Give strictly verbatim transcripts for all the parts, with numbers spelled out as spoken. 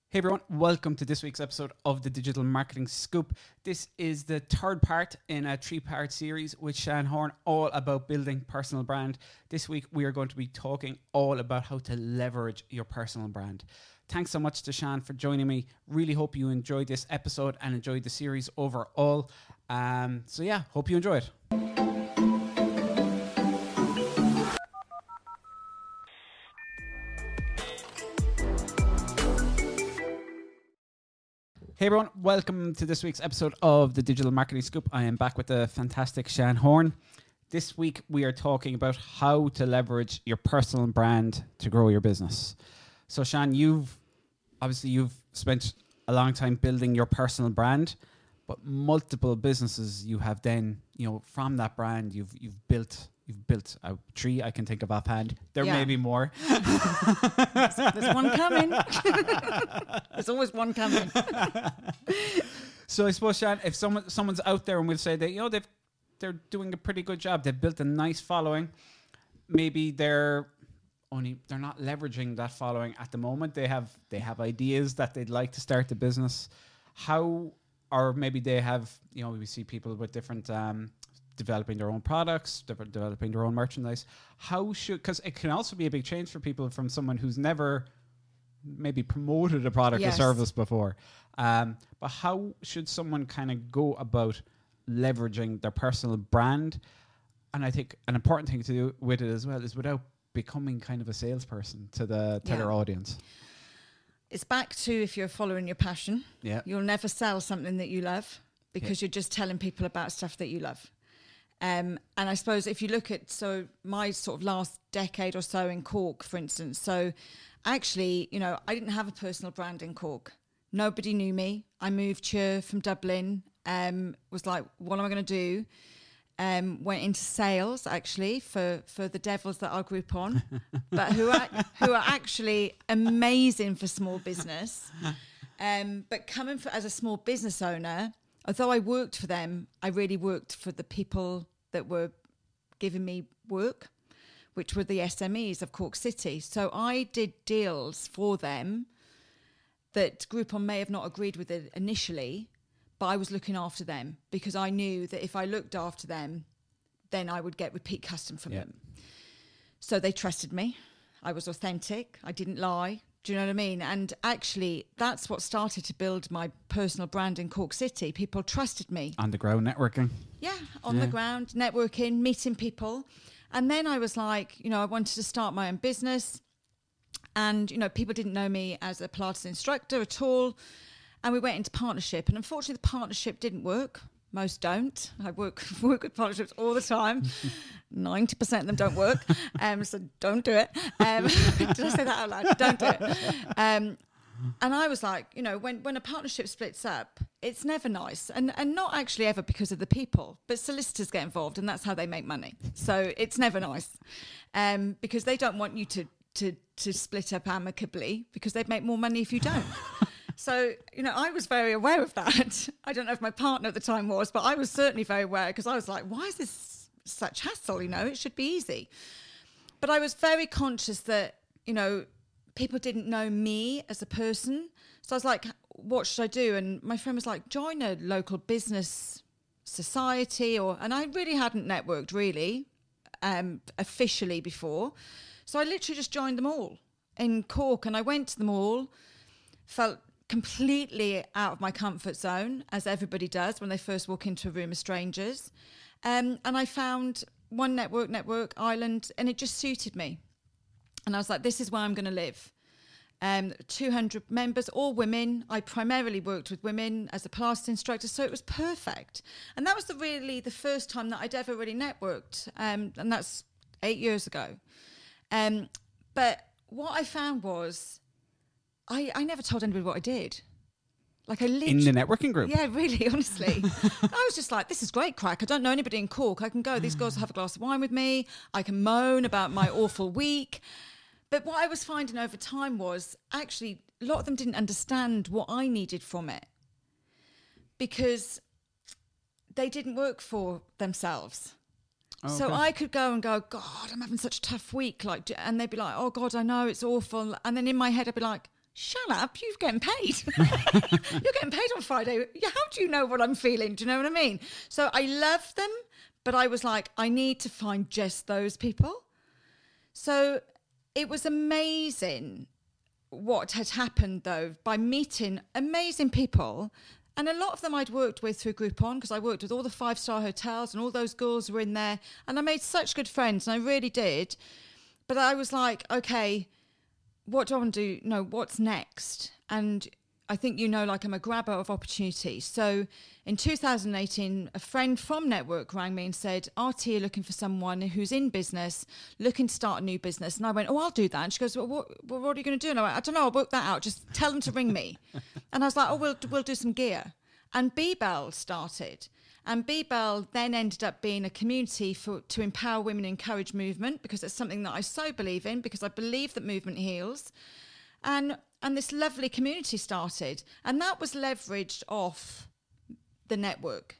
Hey everyone, welcome to this week's episode of the Digital Marketing Scoop. This is the third part in a three-part series with Shan Horn, all about building personal brand. This week we are going to be talking all about how to leverage your personal brand. Thanks so much to Shan for joining me. Really hope you enjoyed this episode and enjoyed the series overall. Um, so yeah, hope you enjoy it. Hey everyone, welcome to this week's episode of the Digital Marketing Scoop. I am back with the fantastic Shan Horn. This week we are talking about how to leverage your personal brand to grow your business. So Shan, you've obviously you've spent a long time building your personal brand, but multiple businesses you have then, you know, from that brand you've you've built You've built a tree I can think of offhand. There yeah. may be more. there's, there's one coming. There's always one coming. So I suppose, Shan, if someone someone's out there and will say that, you know, they've they're doing a pretty good job, they've built a nice following, maybe they're only they're not leveraging that following at the moment. They have they have ideas that they'd like to start the business. How, or maybe they have, you know, we see people with different um developing their own products, de- developing their own merchandise. How should, because it can also be a big change for people from someone who's never maybe promoted a product yes. or service before. Um, but how should someone kind of go about leveraging their personal brand? And I think an important thing to do with it as well is without becoming kind of a salesperson to the to yeah. their audience. It's back to, if you're following your passion, yeah. you'll never sell something that you love because yeah. you're just telling people about stuff that you love. Um, and I suppose if you look at, so my sort of last decade or so in Cork, for instance, so actually, you know, I didn't have a personal brand in Cork. Nobody knew me. I moved here from Dublin, um, was like, what am I going to do? Um, went into sales, actually, for, for the Devils that are Groupon, but who are, who are actually amazing for small business. Um, but coming for, as a small business owner, although I worked for them, I really worked for the people that were giving me work, which were the S M Es of Cork City. So I did deals for them that Groupon may have not agreed with it initially, but I was looking after them because I knew that if I looked after them, then I would get repeat custom from yeah. them. So they trusted me. I was authentic. I didn't lie. Do you know what I mean? And actually, that's what started to build my personal brand in Cork City. People trusted me. On the ground networking. Yeah, on yeah. the ground, networking, meeting people. And then I was like, you know, I wanted to start my own business. And, you know, people didn't know me as a Pilates instructor at all. And we went into partnership. And unfortunately, the partnership didn't work. Most don't. I work work with partnerships all the time. ninety percent of them don't work. Um, so don't do it. Um, did I say that out loud? Don't do it. Um, and I was like, you know, when, when a partnership splits up, it's never nice. And, and not actually ever because of the people, but solicitors get involved and that's how they make money. So it's never nice um, because they don't want you to, to, to split up amicably because they'd make more money if you don't. So, you know, I was very aware of that. I don't know if my partner at the time was, but I was certainly very aware because I was like, why is this such hassle? You know, it should be easy. But I was very conscious that, you know, people didn't know me as a person. So I was like, what should I do? And my friend was like, join a local business society or, and I really hadn't networked really um, officially before. So I literally just joined them all in Cork and I went to them all, felt completely out of my comfort zone, as everybody does when they first walk into a room of strangers. Um, and I found one network, Network Ireland, and it just suited me. And I was like, this is where I'm going to live. Um, two hundred members, all women. I primarily worked with women as a Pilates instructor, so it was perfect. And that was the really the first time that I'd ever really networked, um, and that's eight years ago. Um, but what I found was, I, I never told anybody what I did. Like I literally... In the networking group? Yeah, really, honestly. I was just like, this is great crack. I don't know anybody in Cork. I can go. These girls will have a glass of wine with me. I can moan about my awful week. But what I was finding over time was actually a lot of them didn't understand what I needed from it because they didn't work for themselves. Okay. So I could go and go, God, I'm having such a tough week. Like, and they'd be like, oh God, I know it's awful. And then in my head, I'd be like, shut up, you're getting paid. You're getting paid on Friday. Yeah, how do you know what I'm feeling? Do you know what I mean? So I love them, but I was like, I need to find just those people. So it was amazing what had happened, though, by meeting amazing people. And a lot of them I'd worked with through Groupon, because I worked with all the five-star hotels and all those girls were in there. And I made such good friends, and I really did. But I was like, okay, what do I want to do? No, what's next? And I think, you know, like I'm a grabber of opportunity. So in two thousand eighteen, a friend from Network rang me and said, R T are looking for someone who's in business, looking to start a new business. And I went, oh, I'll do that. And she goes, well, what, well, what are you going to do? And I went, I don't know, I'll work that out. Just tell them to ring me. And I was like, oh, we'll, we'll do some gear. And B-Bell started. And B-Bell then ended up being a community for to empower women, encourage movement, because it's something that I so believe in, because I believe that movement heals. And and this lovely community started. And that was leveraged off the network.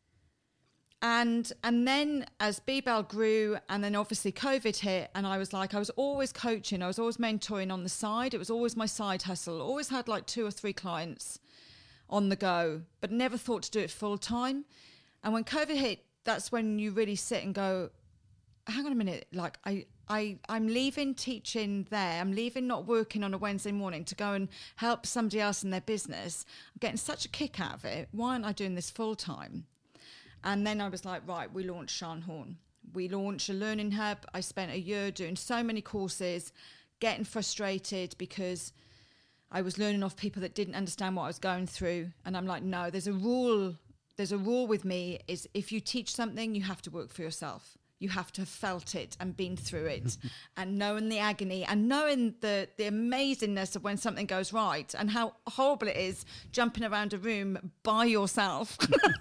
And and then as B-Bell grew, and then obviously COVID hit, and I was like, I was always coaching, I was always mentoring on the side. It was always my side hustle. Always had like two or three clients on the go, but never thought to do it full time. And when COVID hit, that's when you really sit and go, hang on a minute, like I, I, I'm leaving teaching there. I'm leaving not working on a Wednesday morning to go and help somebody else in their business. I'm getting such a kick out of it. Why aren't I doing this full time? And then I was like, right, we launched Sian Horn. We launched a learning hub. I spent a year doing so many courses, getting frustrated because I was learning off people that didn't understand what I was going through. And I'm like, no, there's a rule. There's a rule with me is if you teach something, you have to work for yourself. You have to have felt it and been through it and knowing the agony and knowing the, the amazingness of when something goes right and how horrible it is jumping around a room by yourself,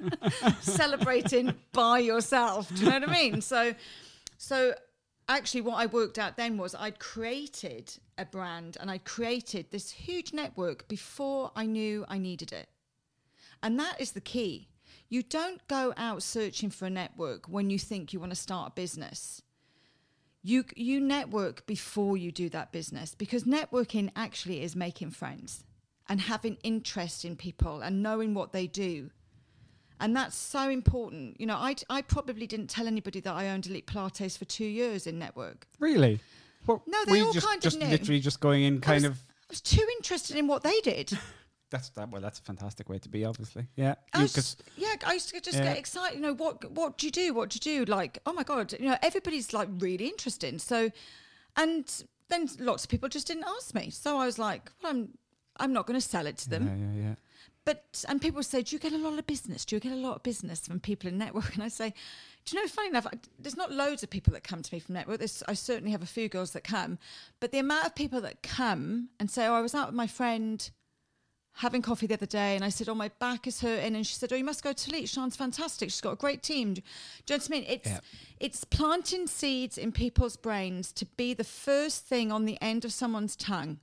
celebrating by yourself. Do you know what I mean? So, so actually what I worked out then was I'd created a brand and I'd created this huge network before I knew I needed it. And that is the key. You don't go out searching for a network when you think you want to start a business. You you network before you do that business, because networking actually is making friends and having interest in people and knowing what they do. And that's so important. You know, I, I probably didn't tell anybody that I owned Elite Pilates for two years in network. Really? What, no, they were you all just, kind just of knew. literally just going in kind I was, of... I was too interested in what they did. That's that. Well, that's a fantastic way to be, obviously. Yeah. I You, was, 'cause- yeah, I used to just Yeah. get excited. You know, what what do you do? What do you do? Like, oh my God, you know, everybody's like really interesting. So, and then lots of people just didn't ask me. So I was like, well, I'm I'm not going to sell it to them. yeah, yeah, yeah. But and people say, do you get a lot of business? Do you get a lot of business from people in network? And I say, do you know, funny enough, I, there's not loads of people that come to me from network. There's, I certainly have a few girls that come, but the amount of people that come and say, oh, I was out with my friend having coffee the other day, and I said, oh, my back is hurting, and she said, oh, you must go to Elite. Sian's fantastic. She's got a great team. Do you know what I mean? It's, Yeah. it's planting seeds in people's brains to be the first thing on the end of someone's tongue,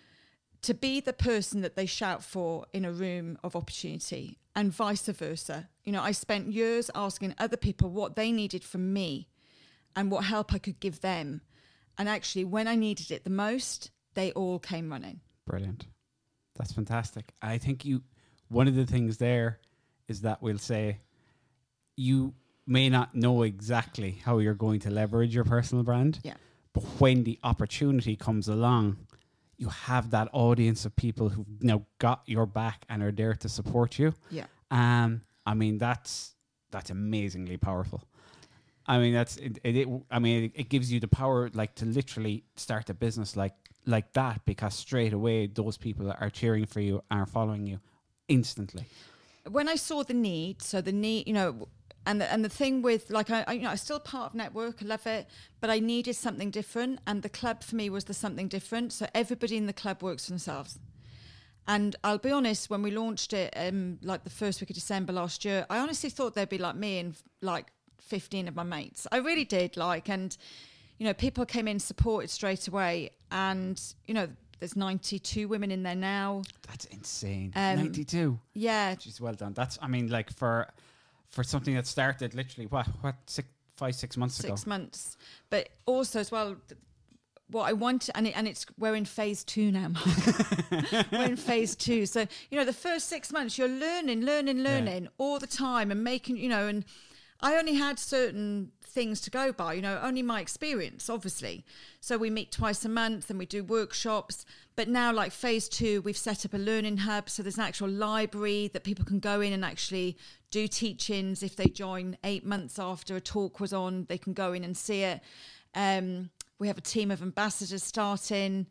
to be the person that they shout for in a room of opportunity, and vice versa. You know, I spent years asking other people what they needed from me and what help I could give them. And actually, when I needed it the most, they all came running. Brilliant. That's fantastic. I think you, one of the things there is that we'll say you may not know exactly how you're going to leverage your personal brand. Yeah. But when the opportunity comes along, you have that audience of people who've now got your back and are there to support you. Yeah. Um, I mean, that's, that's amazingly powerful. I mean, that's, it, it, it I mean, it, it gives you the power, like, to literally start a business like, like that, because straight away those people are cheering for you and are following you instantly. When I saw the need, so the need, you know, and the, and the thing with, like, I, I, you know, I'm still part of network, I love it, but I needed something different, and the club for me was the something different. So everybody in the club works for themselves. And I'll be honest, when we launched it, um, like the first week of December last year, I honestly thought they'd be like me and like fifteen of my mates. I really did, like, and you know, people came in, supported straight away, and you know, there's ninety-two women in there now. That's insane. Um, ninety-two. Yeah. Jeez, well done. That's, I mean, like for for something that started literally what what six, five, six months ago. Six months. But also as well, th- what I want, and it, and it's we're in phase two now. We're in phase two. So, you know, the first six months you're learning, learning, learning yeah. all the time and making, you know, and I only had certain things to go by, you know, only my experience, obviously. So we meet twice a month and we do workshops. But now, like phase two, we've set up a learning hub. So there's an actual library that people can go in and actually do teachings. If they join eight months after a talk was on, they can go in and see it. Um, we have a team of ambassadors starting.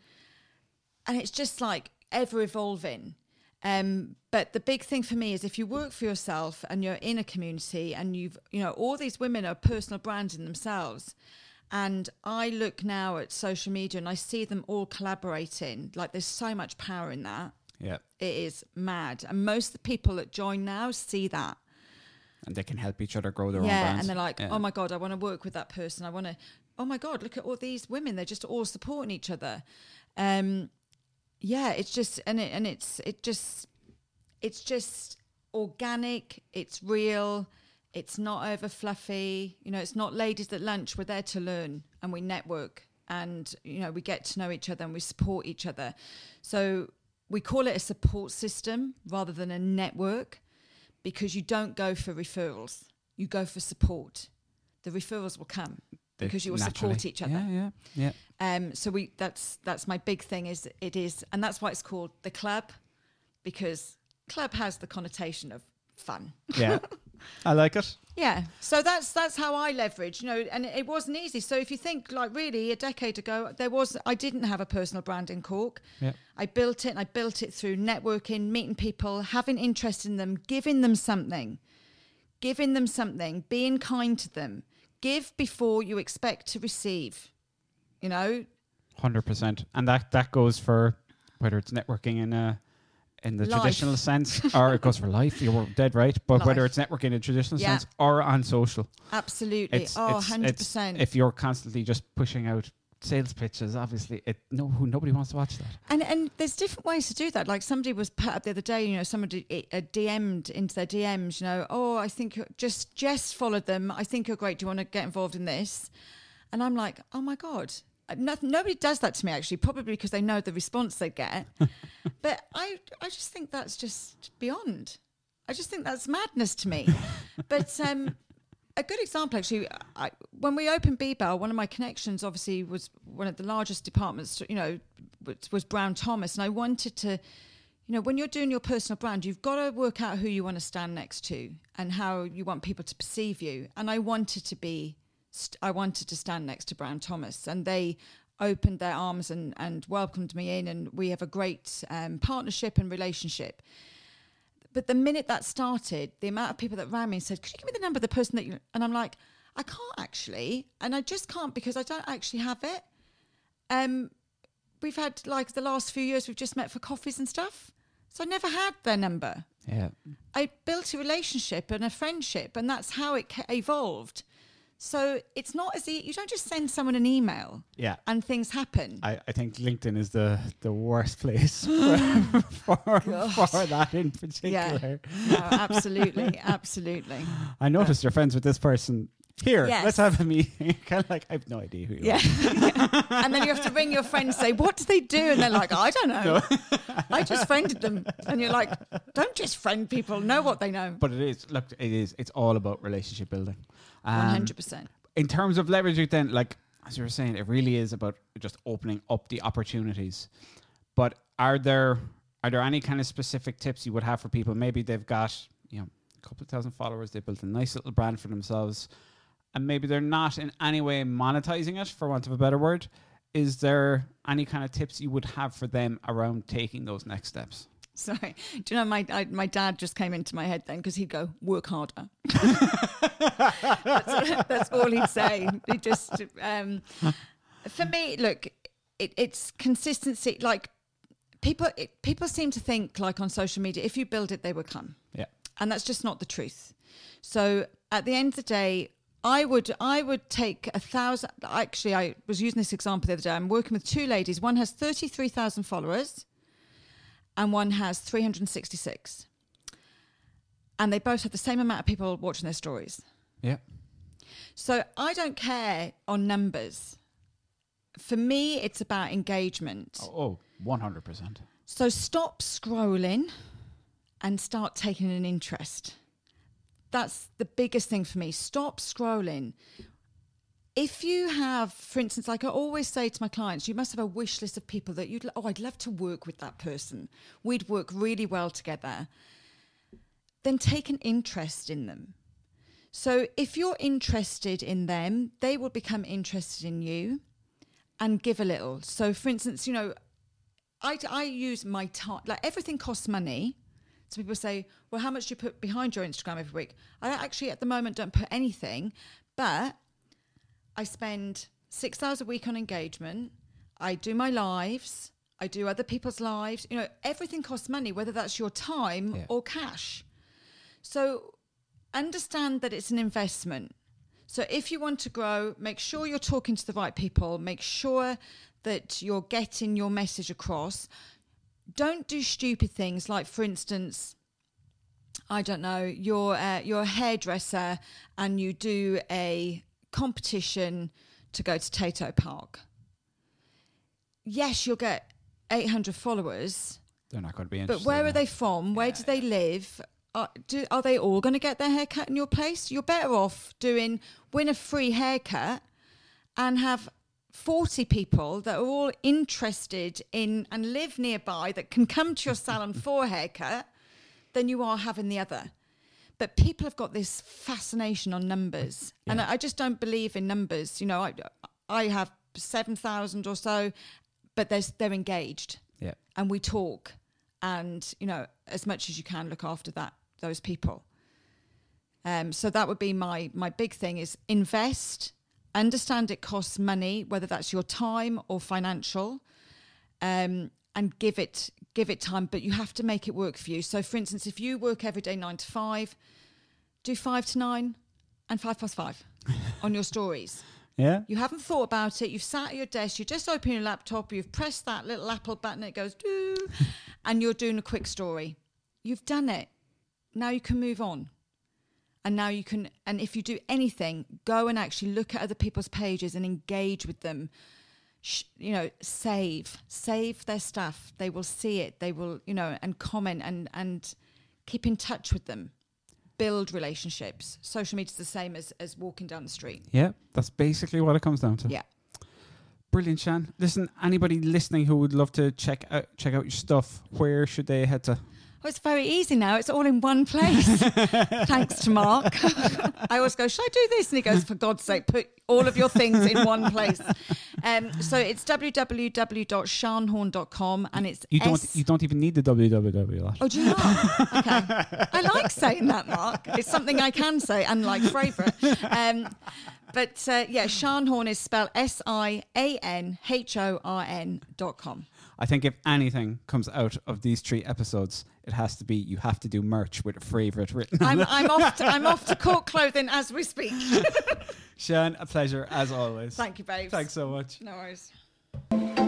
And it's just like ever evolving. Um, but the big thing for me is if you work for yourself and you're in a community and you've, you know, all these women are personal brands in themselves. And I look now at social media and I see them all collaborating. Like there's so much power in that. Yeah. It is mad. And most of the people that join now see that. And they can help each other grow their yeah, own brands. And they're like, yeah. oh my God, I want to work with that person. I want to, oh my God, look at all these women. They're just all supporting each other. Um, yeah, it's just, and it, and it's, it just, it's just organic. It's real. It's not over fluffy. You know, it's not ladies at lunch. We're there to learn and we network and, you know, we get to know each other and we support each other. So we call it a support system rather than a network because you don't go for referrals. You go for support. The referrals will come because you will naturally. support each other. Yeah, yeah, yeah. Um, so we that's that's my big thing is it is, and that's why it's called the club, because club has the connotation of fun. Yeah, I like it. Yeah, so that's that's how I leverage, you know, and it wasn't easy. So if you think like really a decade ago, there was I didn't have a personal brand in Cork. Yeah. I built it, and I built it through networking, meeting people, having interest in them, giving them something, giving them something, being kind to them. Give before you expect to receive, you know. one hundred percent. And that, that goes for whether it's networking in a in the life. traditional sense or it goes for life, you're dead right. But Life. whether it's networking in a traditional Yeah. sense or on social. Absolutely. It's, oh, it's, one hundred percent. It's, if you're constantly just pushing out sales pitches, obviously it no who nobody wants to watch that. And and there's different ways to do that. Like somebody was put up the other day, you know, somebody uh, D M'd into their D Ms, you know, oh, I think you're just, Jess followed them. I think you're great. Do you want to get involved in this? And I'm like, oh my God. No, nobody does that to me, actually, probably because they know the response they get. But I, I just think that's just beyond. I just think that's madness to me. But um, a good example, actually, I, when we opened B-Bell, one of my connections, obviously, was one of the largest departments, you know, was, was Brown Thomas. And I wanted to, you know, when you're doing your personal brand, you've got to work out who you want to stand next to and how you want people to perceive you. And I wanted to be, st- I wanted to stand next to Brown Thomas. And they opened their arms and, and welcomed me in. And we have a great um, partnership and relationship. But the minute that started, the amount of people that rang me and said, could you give me the number of the person that you... And I'm like, I can't actually. And I just can't because I don't actually have it. Um, we've had, like, the last few years, we've just met for coffees and stuff. So I never had their number. Yeah. I built a relationship and a friendship, and that's how it ca- evolved. So it's not as e- you don't just send someone an email Yeah. and things happen. I, I think LinkedIn is the, the worst place for, for, for that in particular. Yeah, no, absolutely, absolutely. I noticed you're friends with this person. Here, Yes. let's have a meeting. Kind of like, I have no idea who you Yeah. are. Yeah. And then you have to ring your friend and say, what do they do? And they're like, I don't know. I just friended them. And you're like, don't just friend people, know what they know. But it is, look, it is, it's all about relationship building. Um, one hundred percent. In terms of leveraging then, like, as you were saying, it really is about just opening up the opportunities. But are there, are there any kind of specific tips you would have for people? Maybe they've got, you know, a couple of thousand followers, they built a nice little brand for themselves, and maybe they're not in any way monetizing it, for want of a better word. Is there any kind of tips you would have for them around taking those next steps? Sorry. Do you know, my I, my dad just came into my head then because he'd go, work harder. that's, that's all he'd say. He just, um, for me, look, it, it's consistency. Like people, it, people seem to think like on social media, if you build it, they will come. Yeah. And that's just not the truth. So at the end of the day, I would I would take a thousand. Actually, I was using this example the other day. I'm working with two ladies. One has thirty-three thousand followers and one has three hundred sixty-six. And they both have the same amount of people watching their stories. Yeah. So I don't care on numbers. for me, it's about engagement. Oh, oh, one hundred percent. So stop scrolling and start taking an interest. That's the biggest thing for me. Stop scrolling. If you have, for instance, like I always say to my clients, you must have a wish list of people that you'd, oh, I'd love to work with that person. We'd work really well together. Then take an interest in them. So if you're interested in them, they will become interested in you and give a little. So for instance, you know, I, I use my time, like everything costs money. So people say, well, how much do you put behind your Instagram every week? I actually at the moment don't put anything, but I spend six hours a week on engagement. I do my lives. I do other people's lives. You know, everything costs money, whether that's your time yeah. or cash. So understand that it's an investment. So if you want to grow, make sure you're talking to the right people. Make sure that you're getting your message across. Don't do stupid things like, for instance, I don't know, you're, uh, you're a hairdresser and you do a competition to go to Tato Park. Yes, you'll get eight hundred followers. They're not going to be But interested. where in are they from? Where yeah. do they live? Are, do, are they all going to get their hair cut in your place? You're better off doing, win a free haircut and have forty people that are all interested in and live nearby that can come to your salon for a haircut than you are having the other. But people have got this fascination on numbers. Yeah. And I just don't believe in numbers. You know, I I have seven thousand or so, but there's, they're engaged. Yeah. And we talk. And, you know, as much as you can, look after that those people. Um, so that would be my my big thing is invest, understand it costs money, whether that's your time or financial, um, and give it give it time, but you have to make it work for you. So, for instance, if you work every day nine to five, do five to nine and five past five on your stories. Yeah. You haven't thought about it. You've sat at your desk. You just open your laptop. You've pressed that little Apple button. It goes, doo, and you're doing a quick story. You've done it. Now you can move on. And now you can, and if you do anything, go and actually look at other people's pages and engage with them. Sh- you know, save, save their stuff. They will see it. They will, you know, and comment and, and keep in touch with them. Build relationships. Social media is the same as, as walking down the street. Yeah, that's basically what it comes down to. Yeah. Brilliant, Shan. Listen, anybody listening who would love to check out check out your stuff, where should they head to? Oh, it's very easy now. It's all in one place. Thanks to Mark. I always go, should I do this? And he goes, for God's sake, put all of your things in one place. Um, so it's w w w dot shanhorn dot com and it's you don't S- you don't even need the www lot. Oh, do you not? Okay. I like saying that, Mark. It's something I can say, unlike favourite. Um, but uh, yeah, Shanhorn is spelled S I A N H O R N dot com. I think if anything comes out of these three episodes, it has to be you have to do merch with a favourite written. I'm, I'm off. To, I'm off to Cork Clothing as we speak. Shan, a pleasure as always. Thank you, babes. Thanks so much. No worries.